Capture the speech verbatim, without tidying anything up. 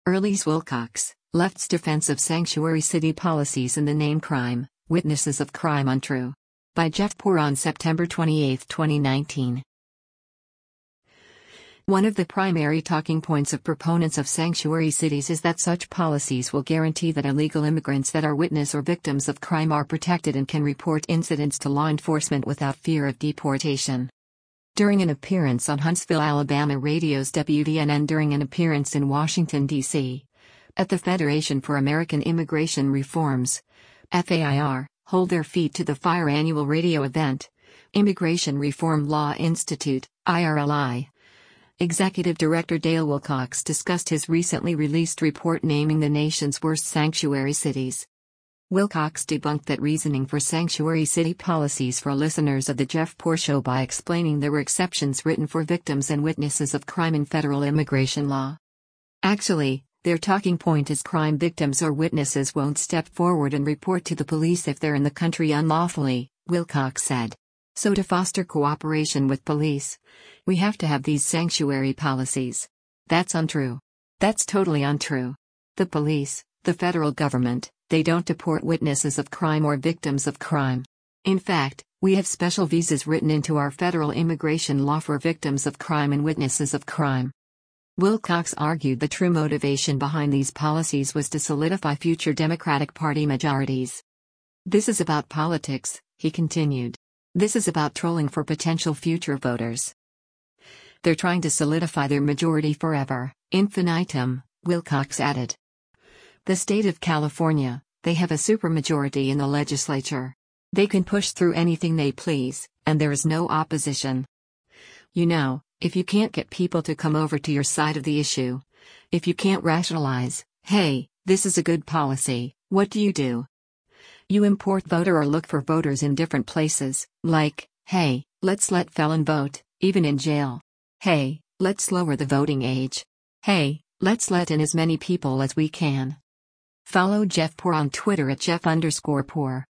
Earlys Wilcox, Left's Defense of Sanctuary City Policies in the Name Crime, Witnesses of Crime Untrue. By Jeff Poor on September twenty-eighth, twenty nineteen. One of the primary talking points of proponents of sanctuary cities is that such policies will guarantee that illegal immigrants that are witness or victims of crime are protected and can report incidents to law enforcement without fear of deportation. During an appearance on Huntsville, Alabama radio's W D N and during an appearance in Washington, D C at the Federation for American Immigration Reform's F A I R, Hold Their Feet to the Fire annual radio event, Immigration Reform Law Institute, I R L I, Executive Director Dale Wilcox discussed his recently released report naming the nation's worst sanctuary cities. Wilcox debunked that reasoning for sanctuary city policies for listeners of The Jeff Poor Show by explaining there were exceptions written for victims and witnesses of crime in federal immigration law. Actually, their talking point is crime victims or witnesses won't step forward and report to the police if they're in the country unlawfully, Wilcox said. So to foster cooperation with police, we have to have these sanctuary policies. That's untrue. That's totally untrue. The police, the federal government, they don't deport witnesses of crime or victims of crime. In fact, we have special visas written into our federal immigration law for victims of crime and witnesses of crime. Wilcox argued the true motivation behind these policies was to solidify future Democratic Party majorities. This is about politics, he continued. This is about trolling for potential future voters. They're trying to solidify their majority forever, infinitum, Wilcox added. The state of California, they have a supermajority in the legislature. They can push through anything they please, and there is no opposition. You know, if you can't get people to come over to your side of the issue, if you can't rationalize, hey, this is a good policy, what do you do? You import voter or look for voters in different places, like, hey, let's let felon vote, even in jail. Hey, let's lower the voting age. Hey, let's let in as many people as we can. Follow Jeff Poor on Twitter at Jeff underscore Poor.